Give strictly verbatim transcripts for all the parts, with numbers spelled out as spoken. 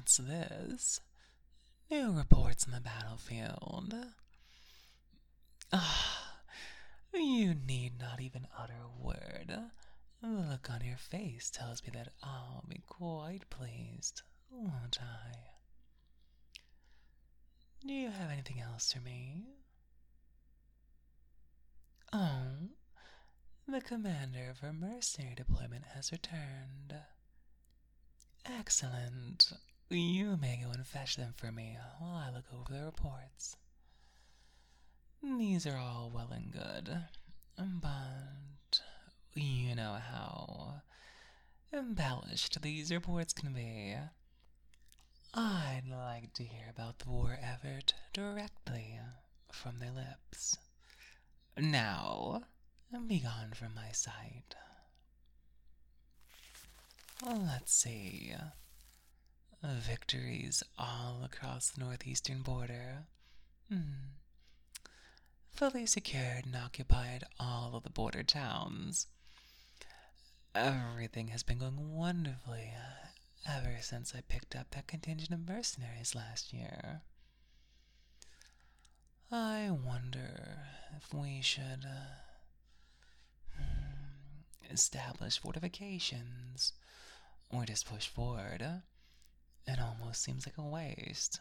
What's this? New reports on the battlefield. Ah, you need not even utter a word. The look on your face tells me that I'll be quite pleased, won't I? Do you have anything else for me? Oh, the commander of our mercenary deployment has returned. Excellent. You may go and fetch them for me while I look over the reports. These are all well and good, but you know how embellished these reports can be. I'd like to hear about the war effort directly from their lips. Now, be gone from my sight. Let's see. Victories all across the northeastern border. Hmm. Fully secured and occupied all of the border towns. Everything has been going wonderfully ever since I picked up that contingent of mercenaries last year. I wonder if we should uh, establish fortifications or just push forward. It almost seems like a waste.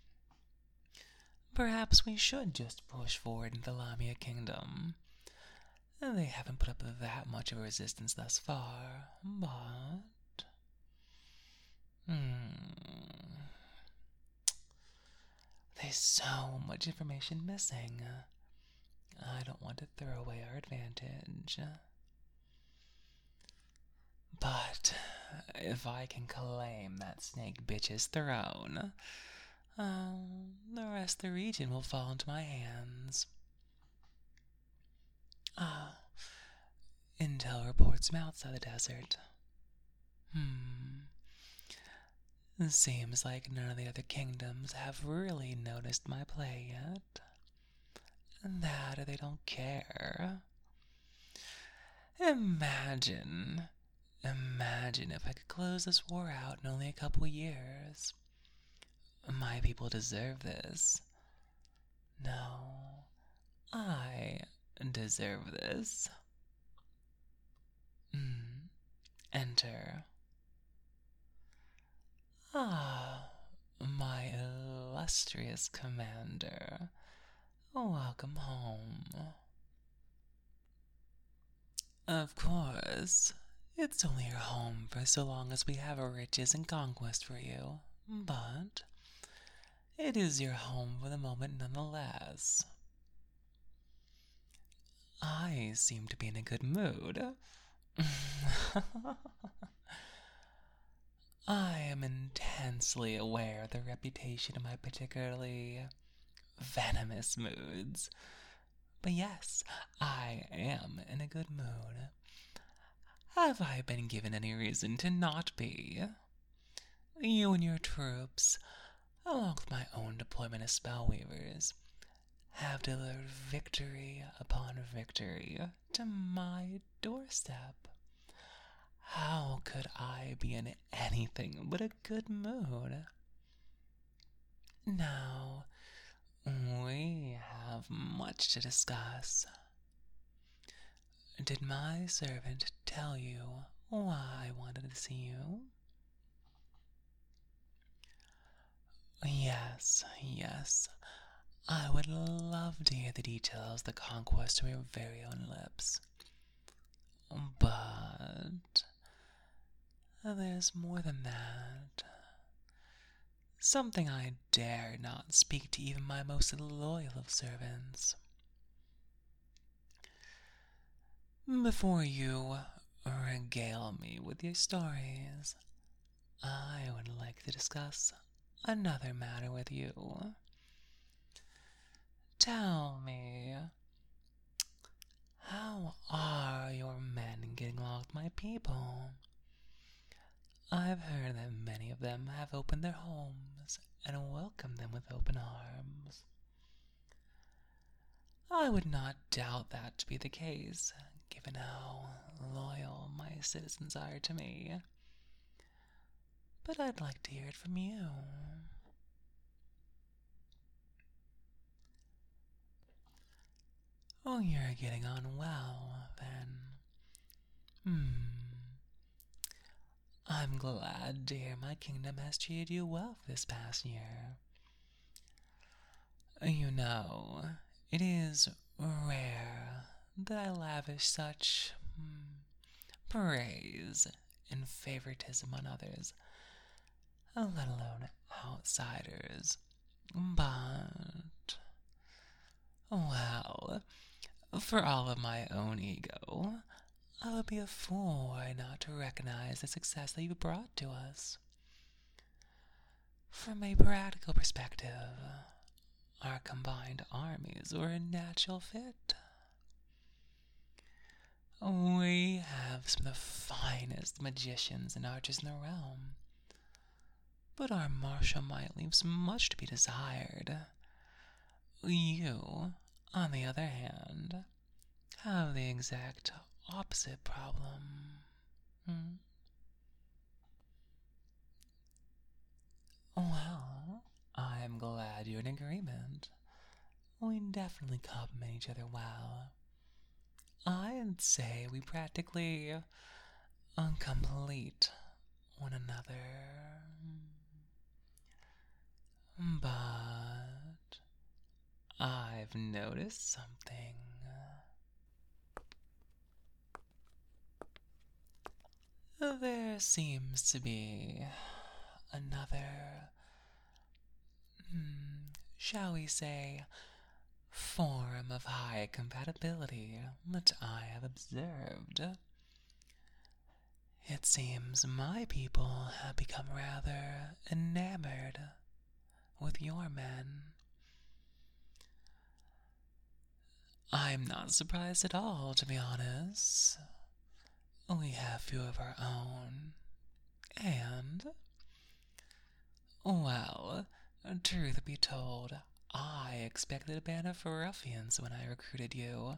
Perhaps we should just push forward into the Lamia Kingdom. They haven't put up that much of a resistance thus far, but... Hmm... There's so much information missing. I don't want to throw away our advantage. But if I can claim that snake bitch's throne, uh, the rest of the region will fall into my hands. Ah, intel reports from outside the desert. Hmm. Seems like none of the other kingdoms have really noticed my play yet. That or they don't care. Imagine, imagine if I could close this war out in only a couple years. My people deserve this. No, I deserve this. Mm. Enter. Ah, my illustrious commander. Welcome home. Of course, it's only your home for so long as we have riches and conquest for you, but it is your home for the moment nonetheless. I seem to be in a good mood. I am intensely aware of the reputation of my particularly venomous moods. But yes, I am in a good mood. Have I been given any reason to not be? You and your troops, along with my own deployment of spellweavers, have delivered victory upon victory to my doorstep. How could I be in anything but a good mood? Now, we have much to discuss. Did my servant tell you why I wanted to see you? Yes, yes. I would love to hear the details of the conquest from your very own lips. But there's more than that. Something I dare not speak to even my most loyal of servants. Before you regale me with your stories, I would like to discuss another matter with you. Tell me, how are your men getting along with my people? I've heard that many of them have opened their homes and welcomed them with open arms. I would not doubt that to be the case, given how loyal my citizens are to me. but I'd like to hear it from you. Oh, you're getting on well, then. Hmm. I'm glad to hear my kingdom has treated you well this past year. You know, it is rare that I lavish such hmm, praise and favoritism on others, let alone outsiders. But, well, for all of my own ego, I would be a fool were I not to recognize the success that you've brought to us. From a practical perspective, our combined armies were a natural fit. We have some of the finest magicians and archers in the realm, but our martial might leaves much to be desired. You, on the other hand, have the exact opposite problem. Hmm? Well, I'm glad you're in agreement. We definitely complement each other well. I'd say we practically complete one another. But I've noticed something. There seems to be another, hmm, shall we say, form of high compatibility that I have observed. It seems my people have become rather enamored with your men. I'm not surprised at all, to be honest. We have few of our own, and, well, truth be told, I expected a band of ruffians when I recruited you.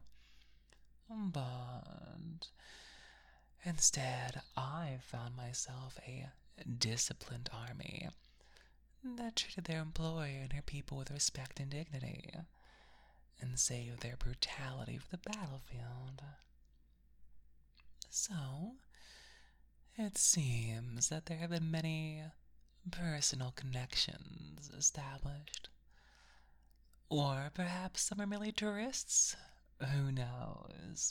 But instead, I found myself a disciplined army that treated their employer and her people with respect and dignity, and saved their brutality for the battlefield. So, it seems that there have been many personal connections established. Or perhaps some are merely tourists. Who knows?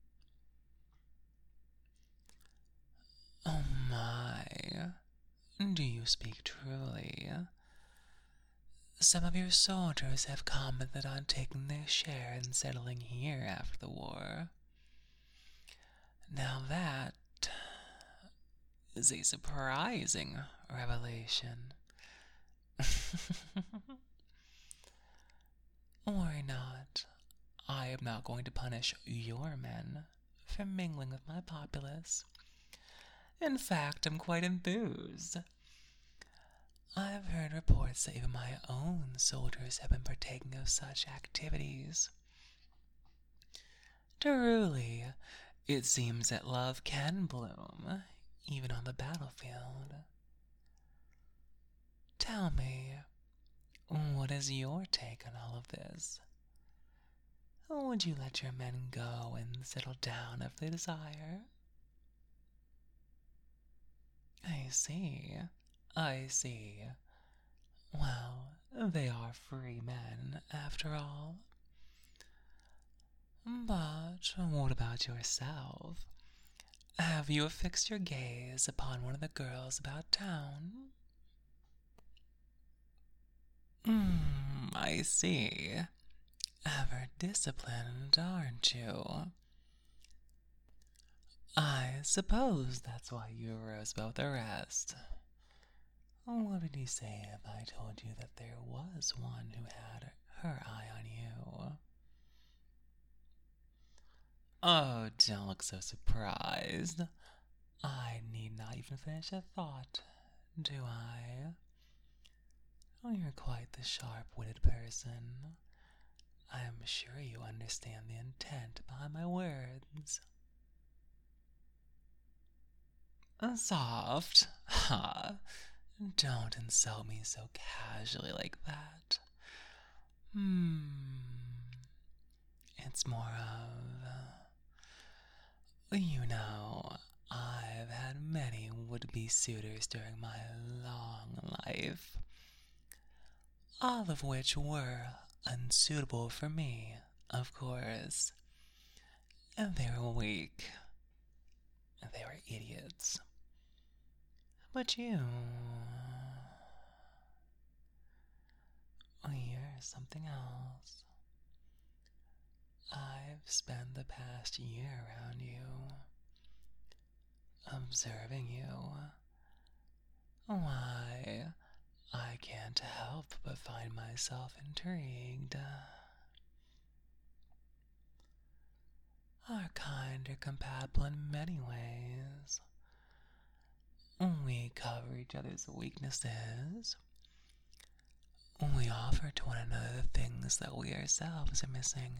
Oh my. Do you speak truly? Some of your soldiers have commented on taking their share and settling here after the war. Now that is a surprising revelation. Worry not. I am not going to punish your men for mingling with my populace. In fact, I'm quite enthused. I've heard reports that even my own soldiers have been partaking of such activities. Truly, it seems that love can bloom, even on the battlefield. Tell me, what is your take on all of this? Would you let your men go and settle down if they desire? I see. I see. Well, they are free men, after all. But what about yourself? Have you affixed your gaze upon one of the girls about town? Hmm, I see. Ever disciplined, aren't you? I suppose that's why you arose about the rest. What would you say if I told you that there was one who had her eye on you? Oh, don't look so surprised. I need not even finish a thought, do I? Oh, you're quite the sharp-witted person. I am sure you understand the intent behind my words. Soft? Ha! Don't insult me so casually like that. Hmm. It's more of. You know, I've had many would be suitors during my long life, all of which were unsuitable for me, of course. And they were weak. They were idiots. But you. You're something else. I've spent the past year around you, observing you. Why, I can't help but find myself intrigued. Our kind are compatible in many ways. We cover each other's weaknesses. We offer to one another the things that we ourselves are missing.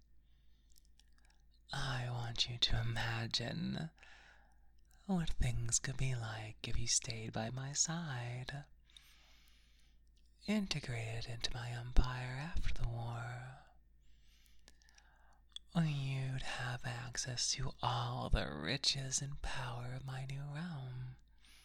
I want you to imagine what things could be like if you stayed by my side, integrated into my empire after the war. You'd have access to all the riches and power of my new realm.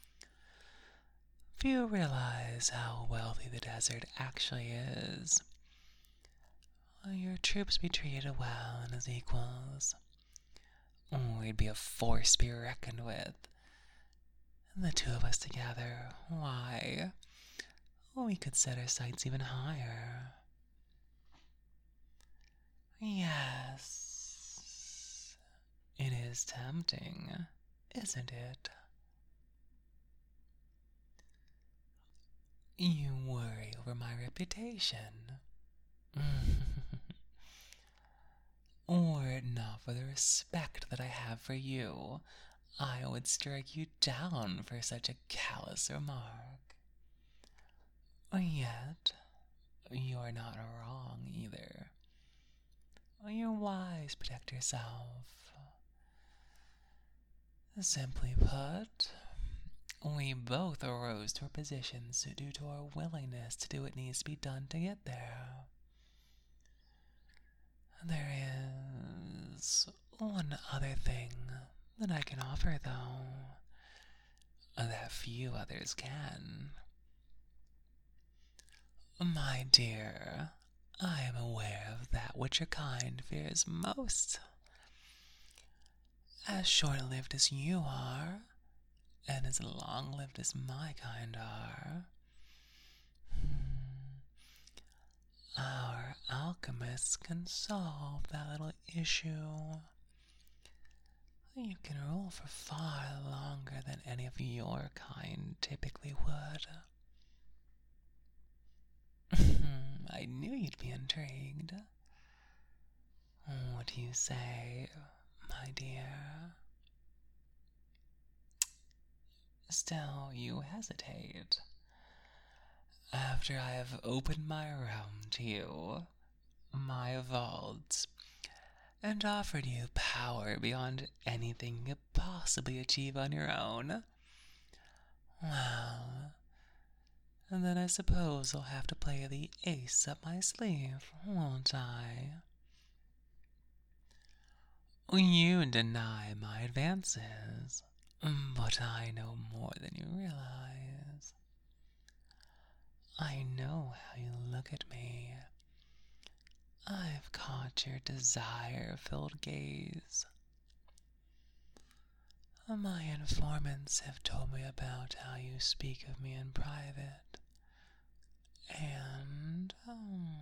Few realize how wealthy the desert actually is. Your troops be treated well and as equals. We'd be a force to be reckoned with. And the two of us together, why, we could set our sights even higher. Yes, it is tempting, isn't it? You worry over my reputation. Were it not for the respect that I have for you, I would strike you down for such a callous remark. Yet, you are not wrong either. You're wise, protect yourself. Simply put, we both arose to our positions due to our willingness to do what needs to be done to get there. There is one other thing that I can offer, though, that few others can. My dear, I am aware of that which your kind fears most. As short-lived as you are, and as long-lived as my kind are, our alchemists can solve that little issue. You can rule for far longer than any of your kind typically would. I knew you'd be intrigued. What do you say, my dear? Still, you hesitate. After I have opened my realm to you, my vaults, and offered you power beyond anything you could possibly achieve on your own, well, and then I suppose I'll have to play the ace up my sleeve, won't I? You deny my advances, but I know more than you realize. I know how you look at me. I've caught your desire-filled gaze. My informants have told me about how you speak of me in private. And, um,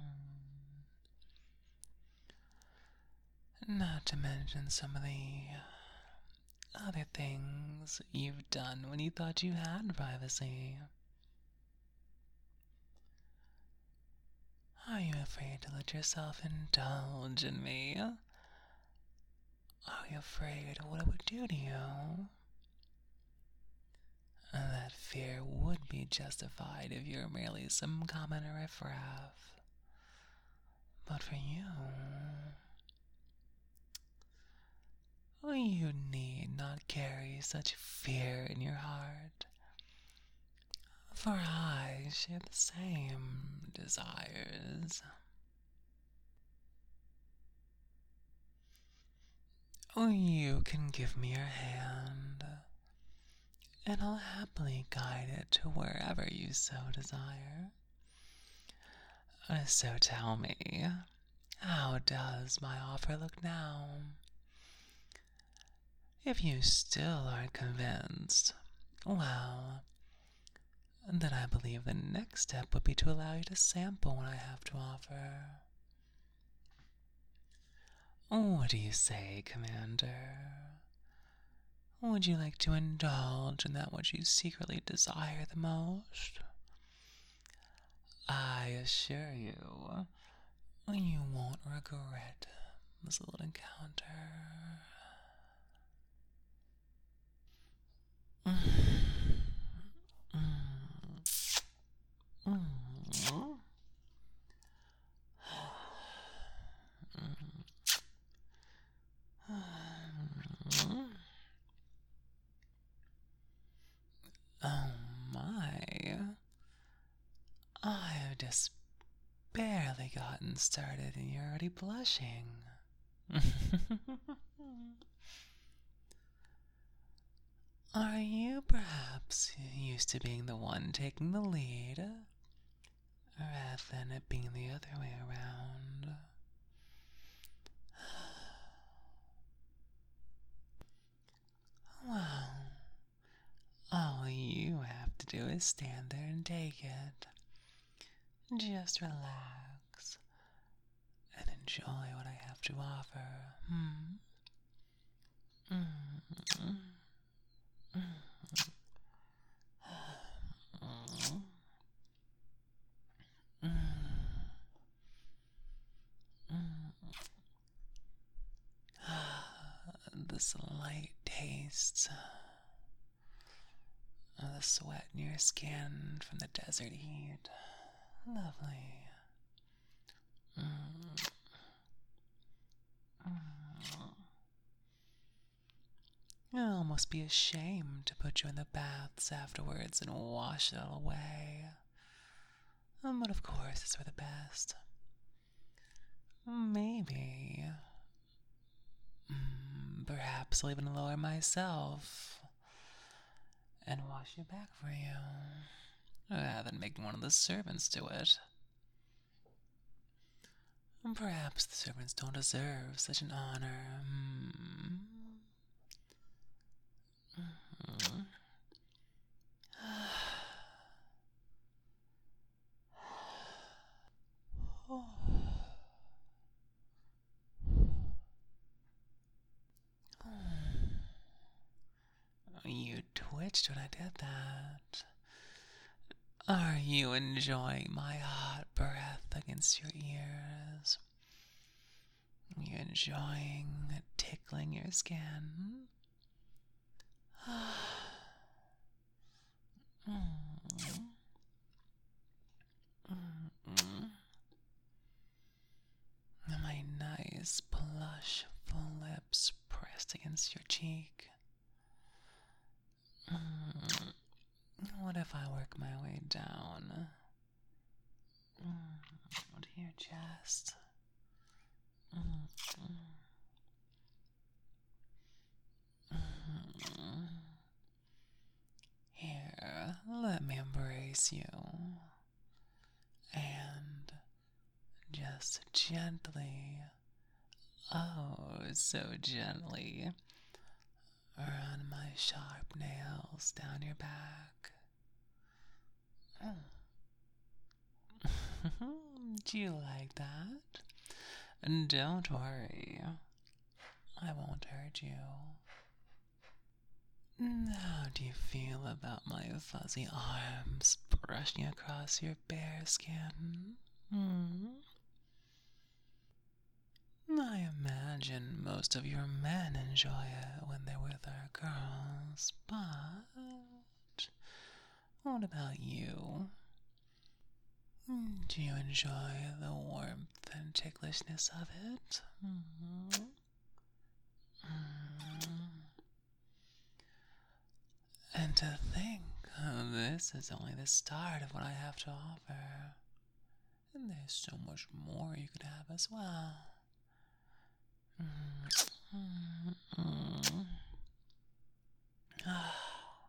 not to mention some of the other things you've done when you thought you had privacy. Are you afraid to let yourself indulge in me? Are you afraid of what it would do to you? That fear would be justified if you're merely some common riffraff. But for you, You need not carry such fear in your heart, for I share the same desires. You can give me your hand, and I'll happily guide it to wherever you so desire. So tell me, how does my offer look now? If you still aren't convinced, well, then I believe the next step would be to allow you to sample what I have to offer. What do you say, Commander? Would you like to indulge in that which you secretly desire the most? I assure you, you won't regret this little encounter. Oh my. I've just barely gotten started and you're already blushing. Are you perhaps used to being the one taking the lead, rather than it being the other way around? Well, all you have to do is stand there and take it. Just relax and enjoy what I have to offer. Hmm? Mm-hmm. The slight taste of the sweat in your skin from the desert heat. Lovely. Mm. Mm. I'll almost be ashamed to put you in the baths afterwards and wash it all away. Um, but of course, it's for the best. Maybe. Mm, perhaps I'll even lower myself and wash it back for you, rather than making one of the servants do it. Perhaps the servants don't deserve such an honor. Hmm. Mm-hmm. Oh. You twitched when I did that. Are you enjoying my hot breath against your ears? Are you enjoying it tickling your skin? Mm. Mm-mm. My nice plush lips pressed against your cheek. Mm. What if I work my way down mm. to your chest? Mm. Mm. Here, let me embrace you. And just gently, oh, so gently, run my sharp nails down your back. Do you like that? And don't worry, I won't hurt you. How do you feel about my fuzzy arms brushing across your bare skin? Hmm? I imagine most of your men enjoy it when they're with our girls, but what about you? Do you enjoy the warmth and ticklishness of it? Mm-hmm. Mm-hmm. And to think, uh, this is only the start of what I have to offer. And there's so much more you could have as well. Mm, mm, mm. Ah.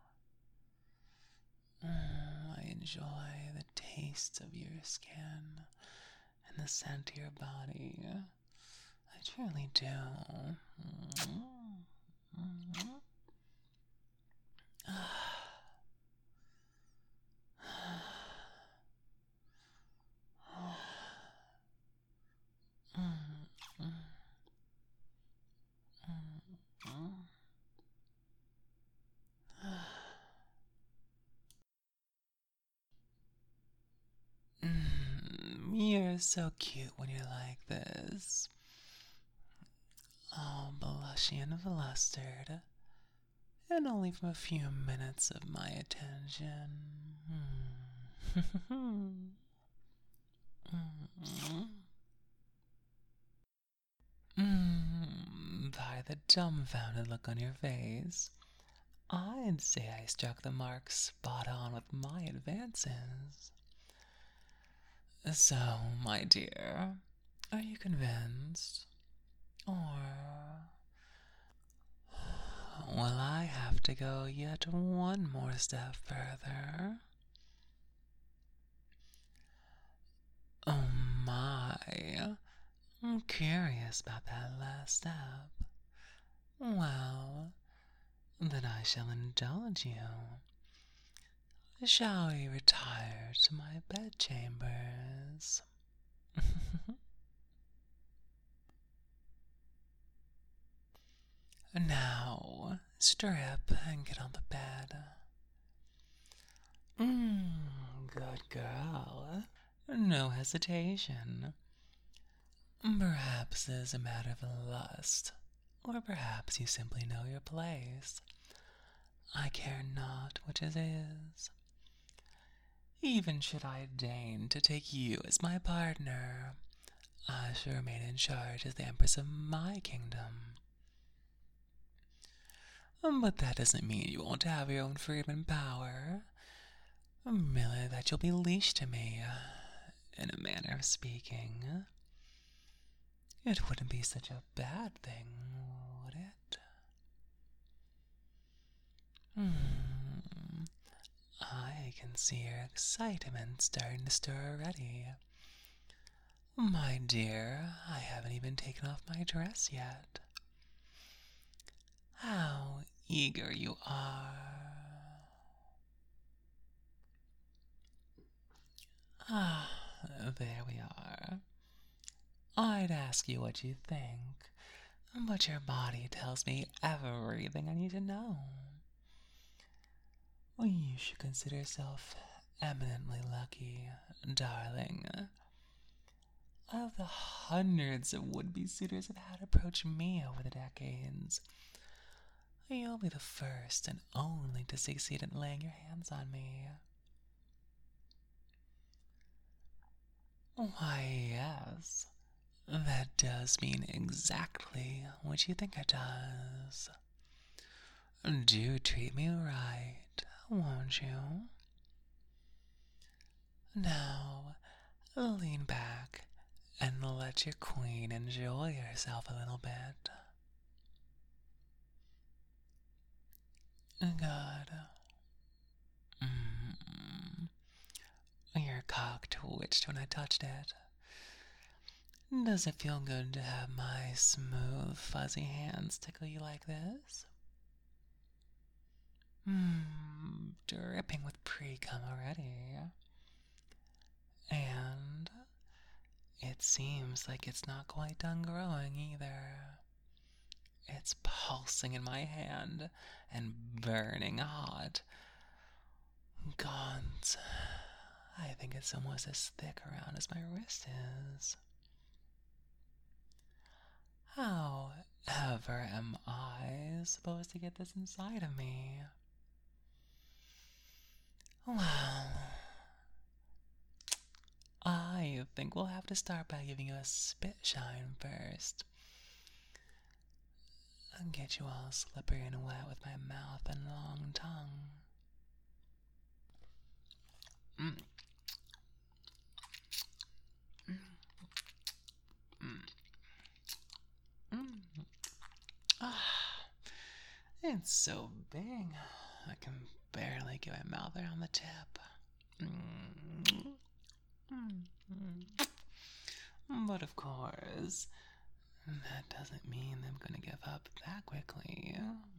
Mm, I enjoy the taste of your skin and the scent of your body. I truly do. Mm, mm. Ah. Mm, mm, mm, mm. Mm, you're so cute when you're like this. All blushy and flustered. And only from a few minutes of my attention. Mm. Mm. Mm. By the dumbfounded look on your face, I'd say I struck the mark spot on with my advances. So, my dear, are you convinced? Or will I have to go yet one more step further? Oh my, I'm curious about that last step. Well, then I shall indulge you. Shall we retire to my bedchambers? Now, strip and get on the bed. Mmm, good girl. No hesitation. Perhaps it is a matter of lust, or perhaps you simply know your place. I care not which it is. Even should I deign to take you as my partner, I shall remain in charge as the Empress of my kingdom. But that doesn't mean you won't have your own freedom and power. Merely that you'll be leashed to me, in a manner of speaking. It wouldn't be such a bad thing, would it? Hmm. I can see your excitement starting to stir already. My dear, I haven't even taken off my dress yet. How eager you are. Ah, there we are. I'd ask you what you think, but your body tells me everything I need to know. You should consider yourself eminently lucky, darling. Of the hundreds of would-be suitors that had approached me over the decades, you'll be the first and only to succeed in laying your hands on me. Why, yes, that does mean exactly what you think it does. Do treat me right, won't you? Now, lean back and let your queen enjoy herself a little bit. Good. Mm. Your cock twitched when I touched it. Does it feel good to have my smooth, fuzzy hands tickle you like this? Mmm, dripping with pre-cum already. And it seems like it's not quite done growing either. It's pulsing in my hand and burning hot. God, I think it's almost as thick around as my wrist is. How ever am I supposed to get this inside of me? Well, I think we'll have to start by giving you a spit shine first. I'll get you all slippery and wet with my mouth and long tongue. Mm. Mm. Mm. Ah, it's so big, I can barely get my mouth around the tip. Mm. Mm. But of course, that doesn't mean I'm gonna give up that quickly.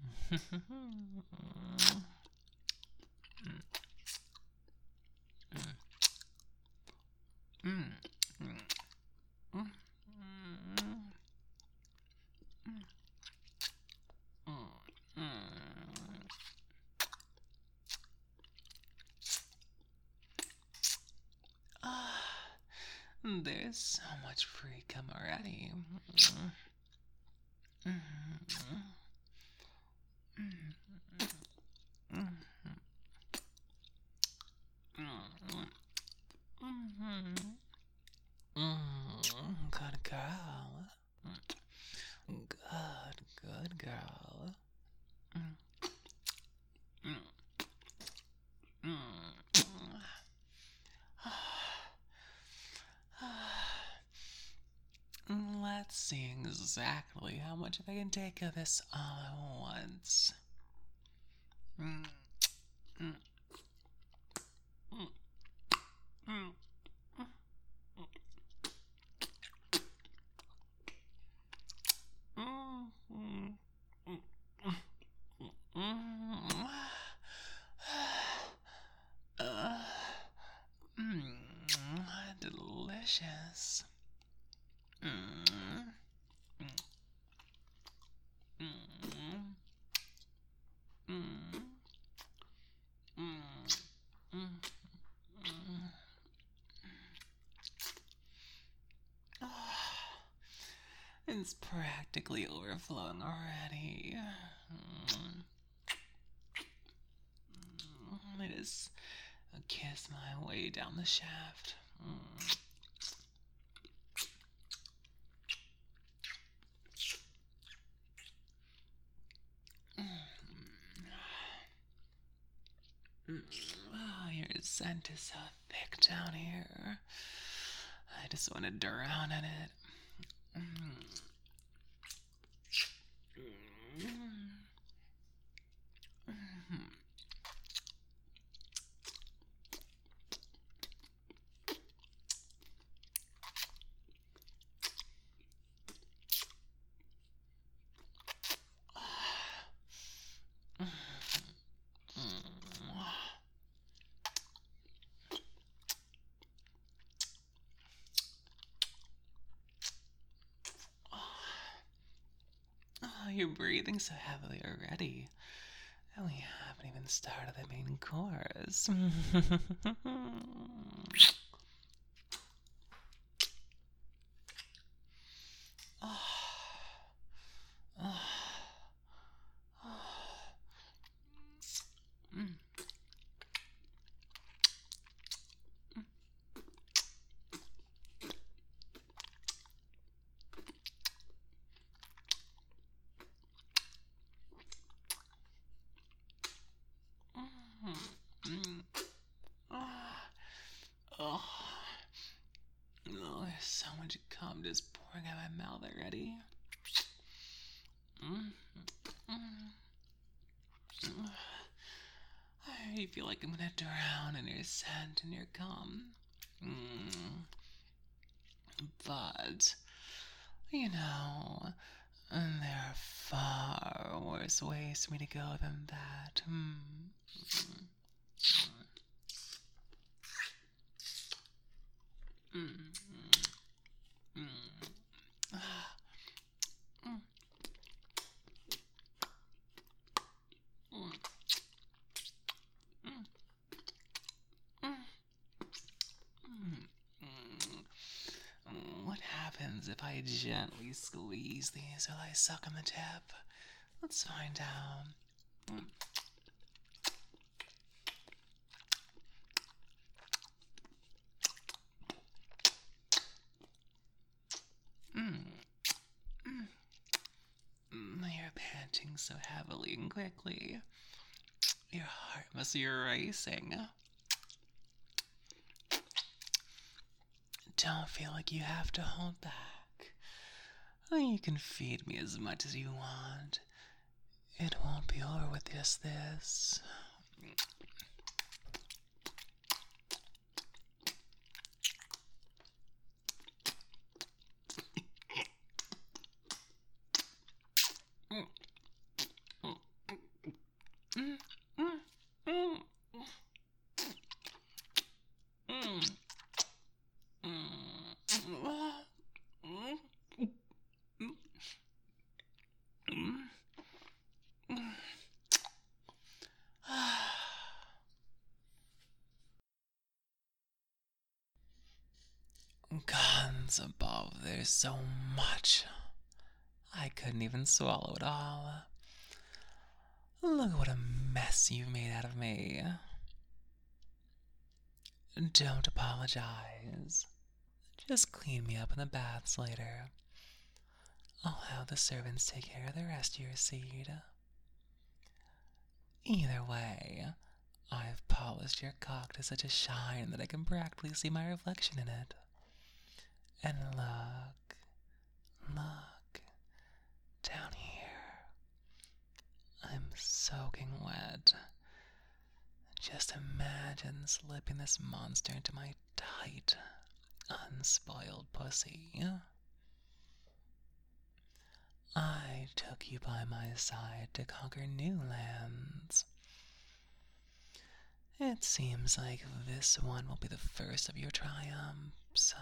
There's so much free cum already. Good girl. Good, good girl. Let's see exactly how much I can take of this all at once. Mm. Mm. Mm. Mm. Delicious. It's practically overflowing already. I just kiss my way down the shaft. Oh, your scent is so thick down here. I just want to drown in it. You're breathing so heavily already. And we haven't even started the main course. Oh, oh, there's so much cum just pouring out my mouth already. Mm. Mm. I already feel like I'm gonna drown in your scent and your cum. Mm. But, you know, there are far worse ways for me to go than that. Mm. Mm. Mm. What happens if I gently squeeze these while I suck on the tip? Let's find out. Mm. Mm. Your beating so heavily and quickly. Your heart must be racing. Don't feel like you have to hold back. You can feed me as much as you want. It won't be over with just this. Guns above, there's so much. I couldn't even swallow it all. Look what a mess you've made out of me. Don't apologize. Just clean me up in the baths later. I'll have the servants take care of the rest of your seed. Either way, I've polished your cock to such a shine that I can practically see my reflection in it. And look, look, down here. I'm soaking wet. Just imagine slipping this monster into my tight, unspoiled pussy. I took you by my side to conquer new lands. It seems like this one will be the first of your triumphs.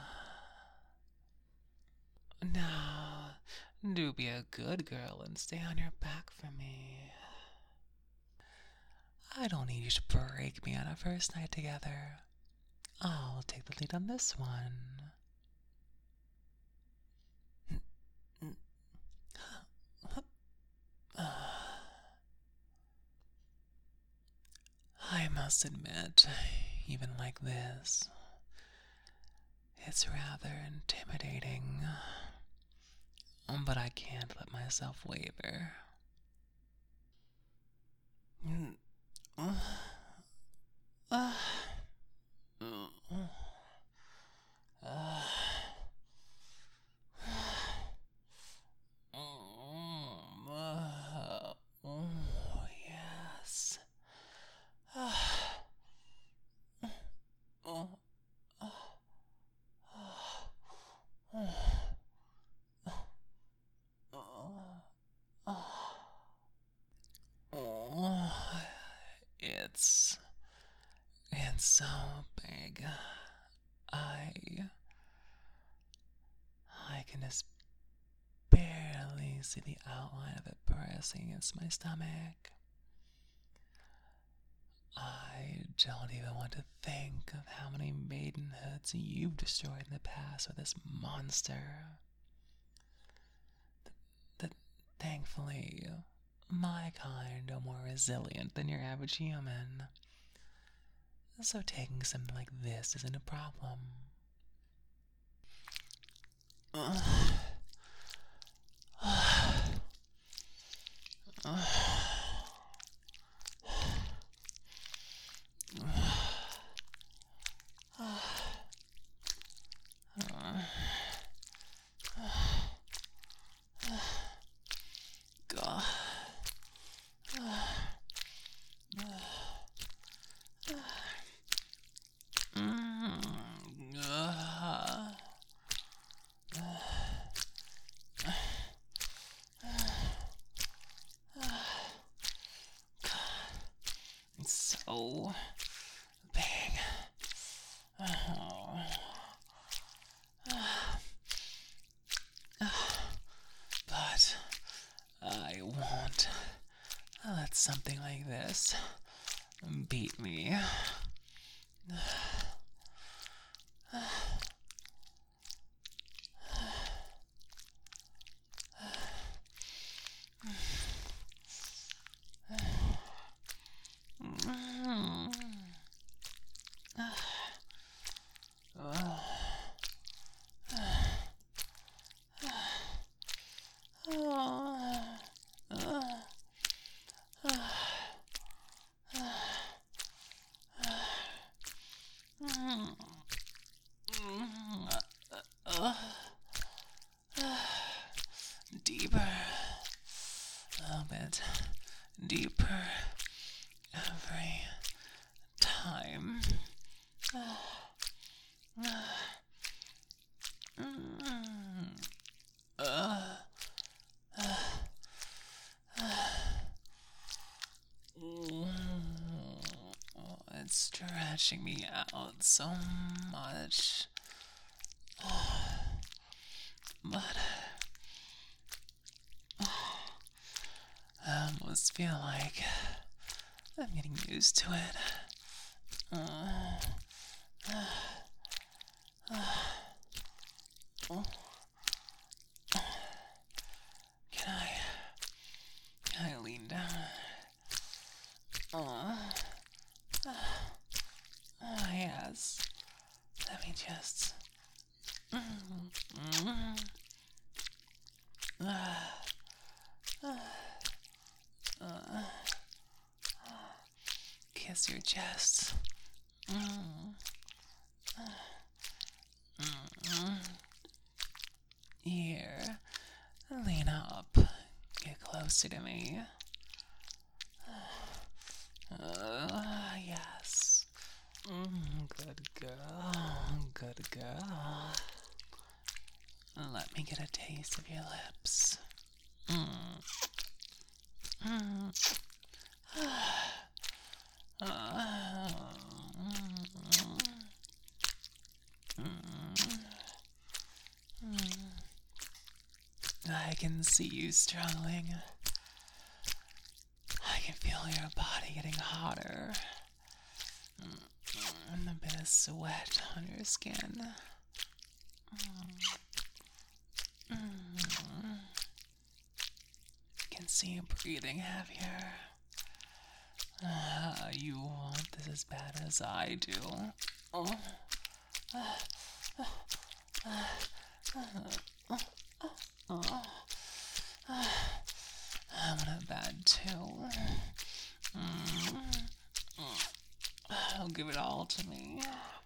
Now, do be a good girl and stay on your back for me. I don't need you to break me on our first night together. I'll take the lead on this one. I must admit, even like this, it's rather intimidating. But I can't let myself waver. Yes. It's it's so big. I I can just barely see the outline of it pressing against my stomach. I don't even want to think of how many maidenhoods you've destroyed in the past with this monster. That thankfully, my kind are more resilient than your average human. So taking something like this isn't a problem. Uh, uh, uh, God. It's so big. Oh. But I won't let something like this beat me. Deeper. A little bit deeper every time. It's stretching me out so much. But I almost feel like I'm getting used to it. Uh, uh, uh, can I, can I lean down? Uh, uh, uh, yes. Let me just. Mm, mm, uh, uh, uh, kiss your chest. Mm, uh, mm, here, lean up. Get closer to me. Uh, yes. Mm, good girl. Good girl. Let me get a taste of your lips. Mm. Mm. Uh, I can see you struggling. I can feel your body getting hotter. And a bit of sweat on your skin. I can see you breathing heavier. Uh, you want this as bad as I do. Oh. I want it bad too. Oh, give it all to me.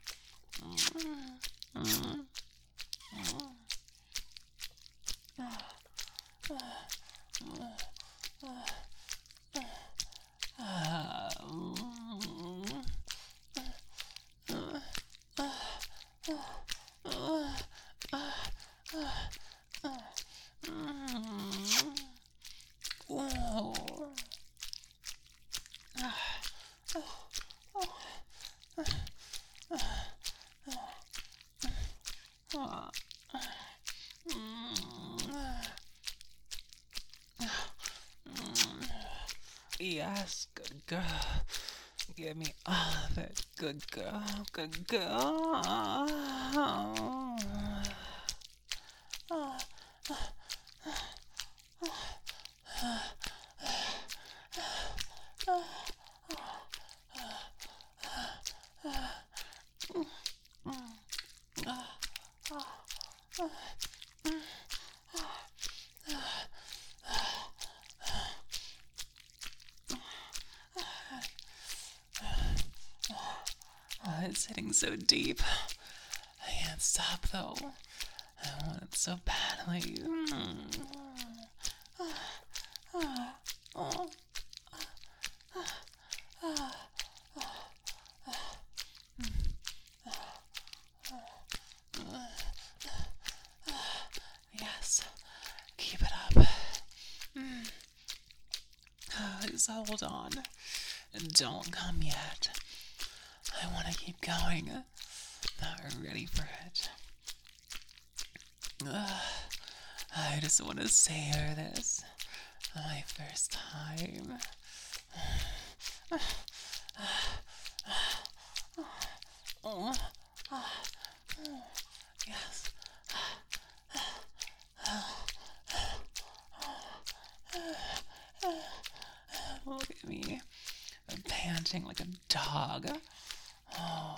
Yes, good girl. Give me all of it. Good girl, good girl. Oh, it's hitting so deep. I can't stop though. I want it so badly. Yes, keep it up. Just hold on. Don't come yet. I want to keep going. Not ready for it. Uh, I just want to savor this. My first time. Yes. Look at me. I'm panting like a dog. Oh.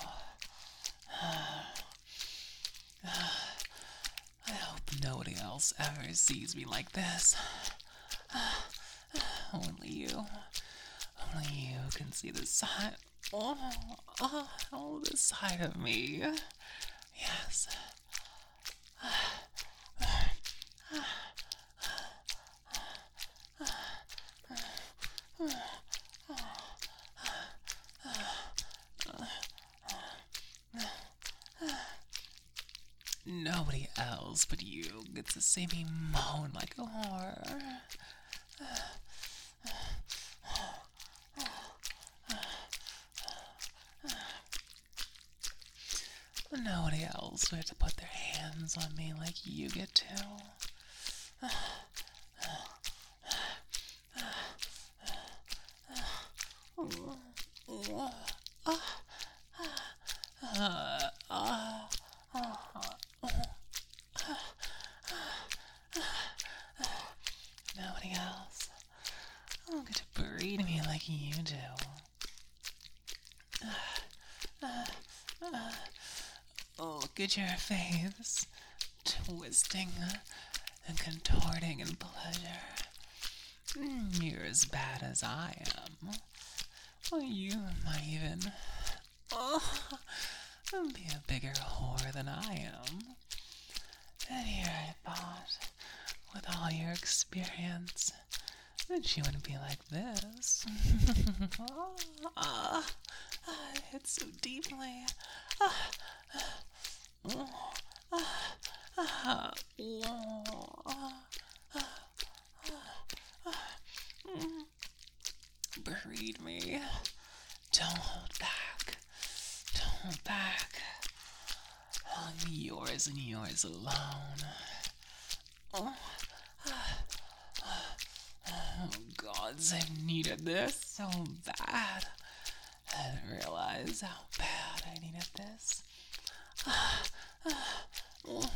I hope nobody else ever sees me like this. Only you. Only you can see the side. Oh, oh, oh, this side of me. Yes. Nobody else but you gets to see me moan like a whore. Nobody else would have to put their hands on me like you get to. Nobody else will get to breed me like you do. Look at your face, twisting and contorting in pleasure. You're as bad as I am. Well, you might even oh, be a bigger whore than I am. And here I thought, with all your experience, that you wouldn't be like this. oh, ah, ah, it hits so deeply. Ah, oh, ah, ah, oh, ah, Breed me. Don't hold back. Don't hold back. I'm yours and yours alone. Oh, oh gods, I've needed this so bad. I didn't realize how bad I needed this. Oh,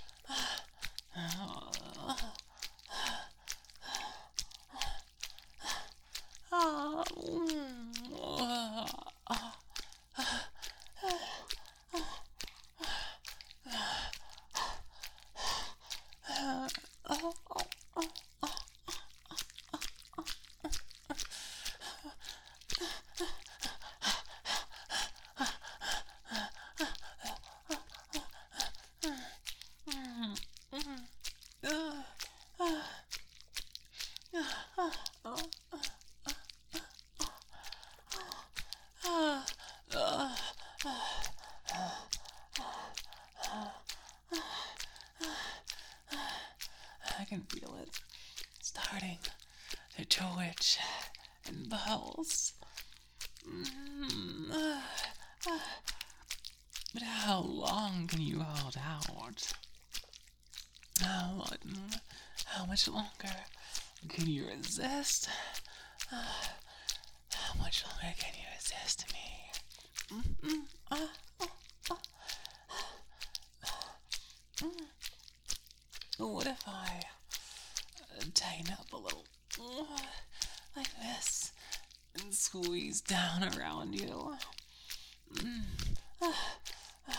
I can feel it starting to twitch and pulse. Mm. But how long can you hold out? How, how much longer can you resist? How much longer can you resist me? Mm-mm. Uh, uh, uh. Mm. What if I tighten up a little, like this, and squeeze down around you? Mm. Uh, uh,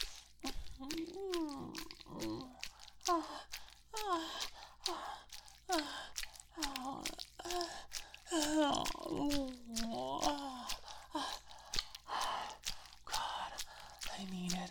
mm. Uh, uh, uh, uh, God, I need it.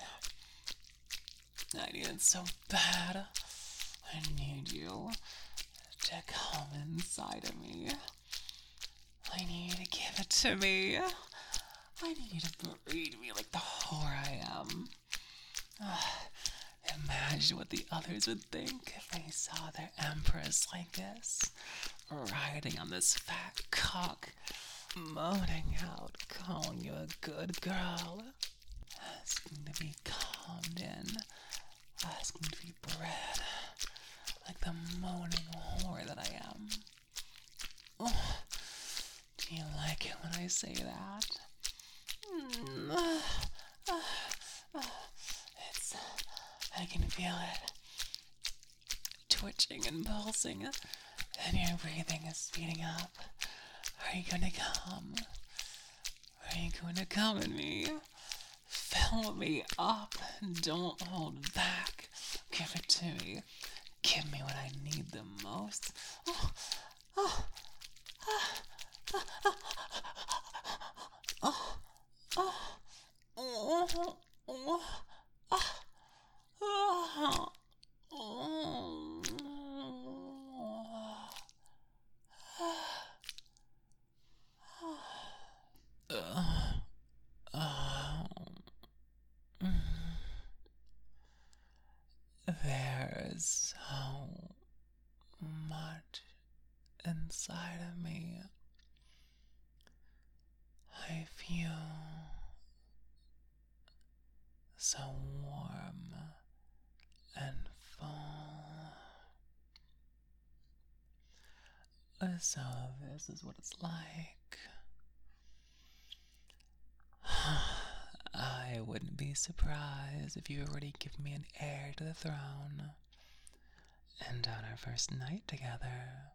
I need it so bad. I need you to come inside of me. I need you to give it to me. I need you to breed me like the whore I am. Uh, imagine what the others would think if they saw their empress like this, riding on this fat cock, moaning out, calling you a good girl, asking to be calmed in, asking to be bred, like the moaning whore that I am. Oh, do you like it when I say that? Mm, uh, uh, uh, it's, I can feel it, twitching and pulsing, and your breathing is speeding up. Are you gonna come? Are you going to come in me? Fill me up. Don't hold back. Give it to me. Give me what I need the most. Oh, oh, oh, oh, oh, Oh, oh, oh, oh, oh, oh. Uh, uh, there's so much inside of me. I feel so warm and full. So this is what it's like. I wouldn't be surprised if you already given me an heir to the throne. And on our first night together,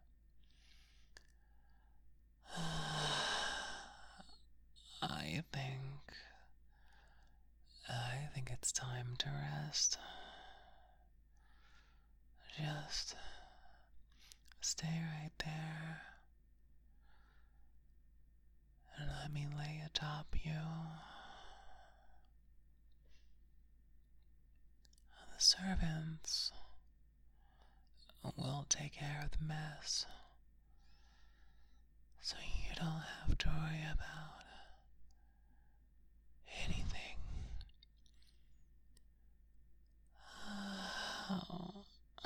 I think, I think it's time to rest. Just stay right there and let me lay atop you. The servants will take care of the mess, so you don't have to worry about anything. Oh.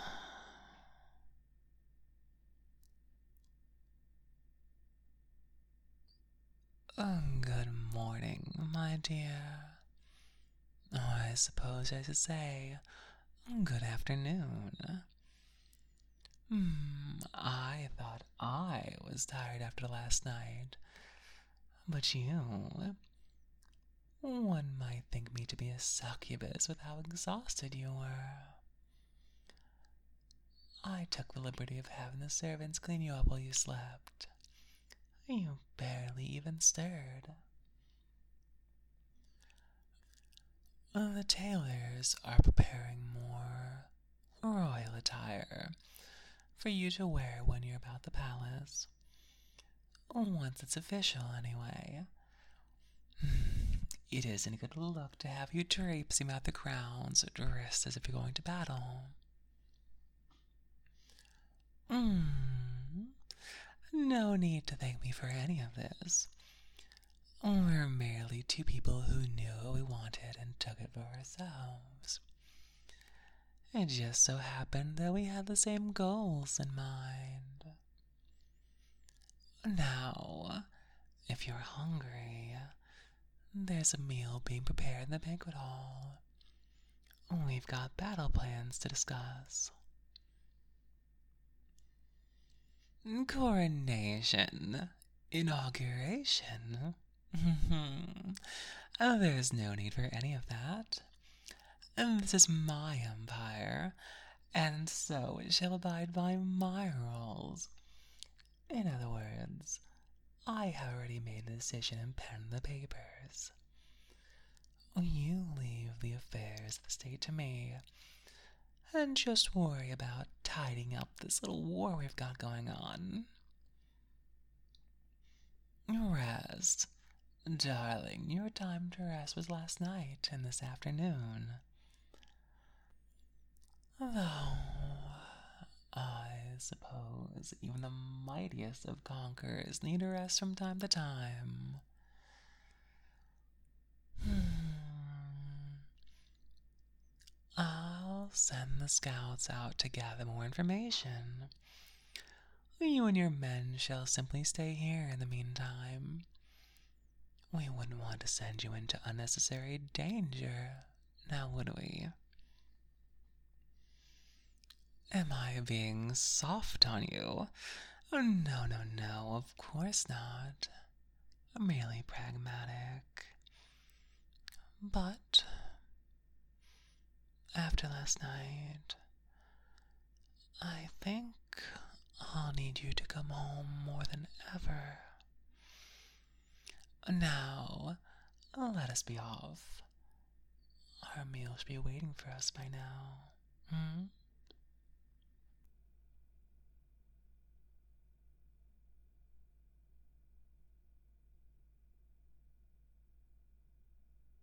Oh, good morning, my dear. Or I suppose I should say, good afternoon. Hmm, I thought I was tired after last night, but you, one might think me to be a succubus with how exhausted you were. I took the liberty of having the servants clean you up while you slept. You barely even stirred. The tailors are preparing more royal attire for you to wear when you're about the palace. Once it's official, anyway. It isn't a good look to have you traipsing about the grounds dressed as if you're going to battle. Mm. No need to thank me for any of this. We're merely two people who knew what we wanted and took it for ourselves. It just so happened that we had the same goals in mind. Now, if you're hungry, there's a meal being prepared in the banquet hall. We've got battle plans to discuss. Coronation. Inauguration. Oh, there's no need for any of that. This is my empire, and so it shall abide by my rules. In other words, I have already made the decision and penned the papers. You leave the affairs of the state to me, and just worry about tidying up this little war we've got going on. Rest. Darling, your time to rest was last night and this afternoon. Though, I suppose even the mightiest of conquerors need a rest from time to time. Hmm. I'll send the scouts out to gather more information. You and your men shall simply stay here in the meantime. We wouldn't want to send you into unnecessary danger, now would we? Am I being soft on you? Oh, no, no, no, of course not. I'm merely pragmatic. But after last night, I think I'll need you to come home more than ever. Now, let us be off. Our meal should be waiting for us by now. Hmm?